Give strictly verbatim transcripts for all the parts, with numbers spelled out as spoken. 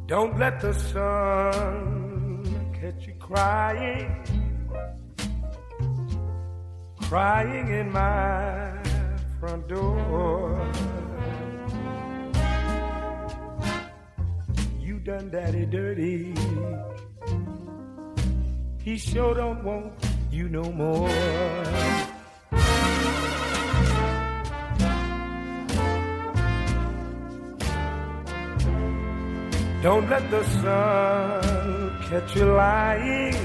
Don't let the sun catch you crying, crying in my front door. You done daddy dirty. He sure don't want you no more. Don't let the sun catch you lying,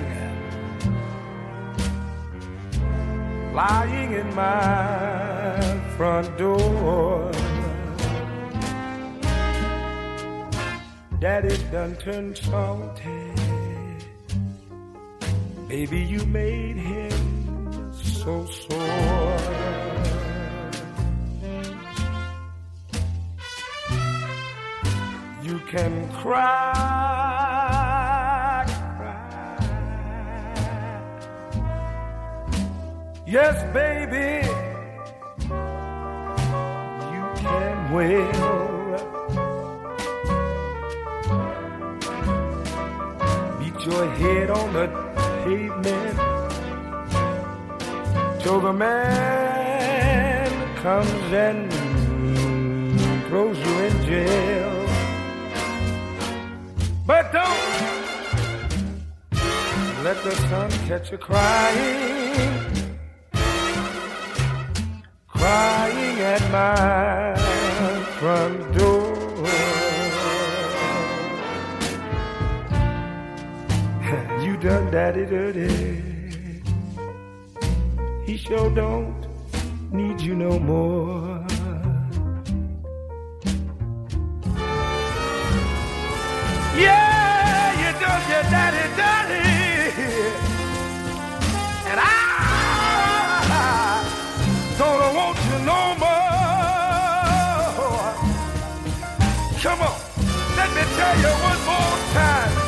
lying in my front door. Daddy done turned salty. Baby, you made him so sore. You can cry, cry. Yes, baby, you can wail. Beat your head on the pavement till the man comes and throws you in jail. But don't let the sun catch you crying, crying at my front door. You done daddy dirty. He sure don't need you no more. Yeah, you done your daddy dirty. And I don't want you no more. Come on, let me tell you one more time.